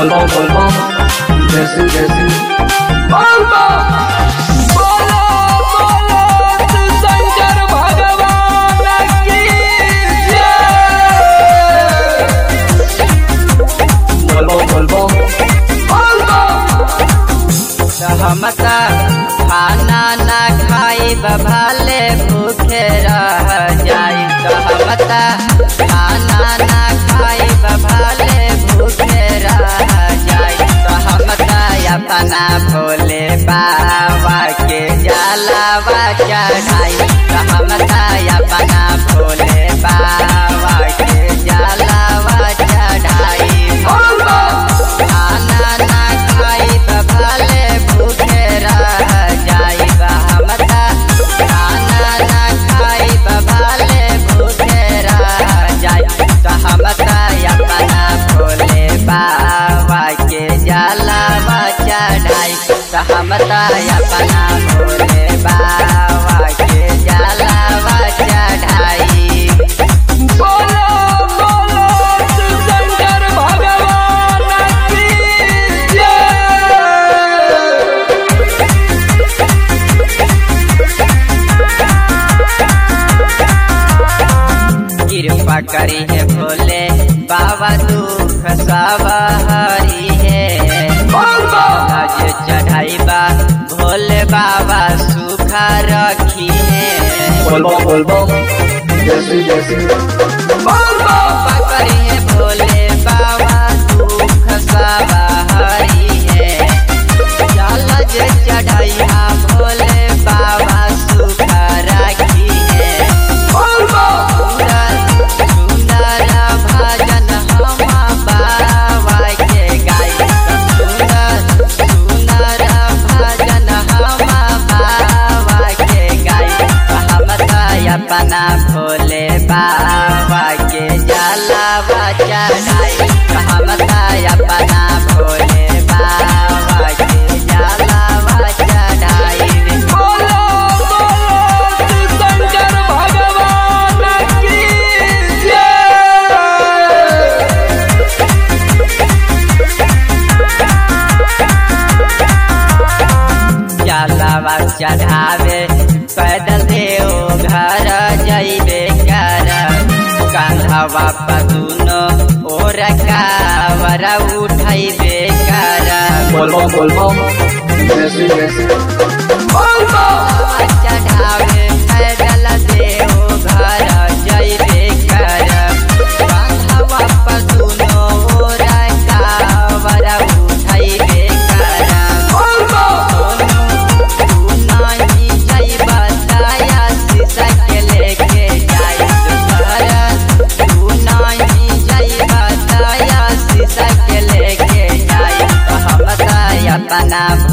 बोल जैसी जैसी शंकर भगवान की सहमता खाना ना खाई भले भूखे रह जाई। सहमता खाना ना खाई भले भूखे रह जाई। सहमता अपना भोले बाबा के जलावा चढ़ाई। सहमता अपना भोले बाबा के जलावा चढ़ाई। खाना ना खाई भले भूखे रह जाई। सहमता खाना ना खाई भले भूखे रह जाई। सहमता अपना भोले बाबा के जलावा चढ़ाई। सहमता अपना भोले बाबा के जलावा चढ़ाई। शंकर भगवान की कृपा करी है भोले बाबा दुख सब हरी है। आज चढ़ाई बा भोले बाबा सुखा रखी है। बोल जैसी जैसी कृपा करी है भोले बाबा दुख सब हरी है। चल जे चढ़ाई भोले बाबा सुखा रखी है। सुंदर भजन हम बाबा के गाई। सुंदर भजन हम बाबा के गाई। सहमता अपना भोले बाबा के जलावा चढ़ाई। सहमता अपना भोले बाबा के जलावा चढ़ाई। शंकर भगवान की जलावा चढ़ावे पैदल देव घर जइबे कर। कांधवा पर दुनो ओर कावर उठैबे कर। बोल जैसी जैसी चढ़ावे पैदल देव घर जइबे कर। कांधवा पर दुनो ओर कावर उठैबे कर। अपना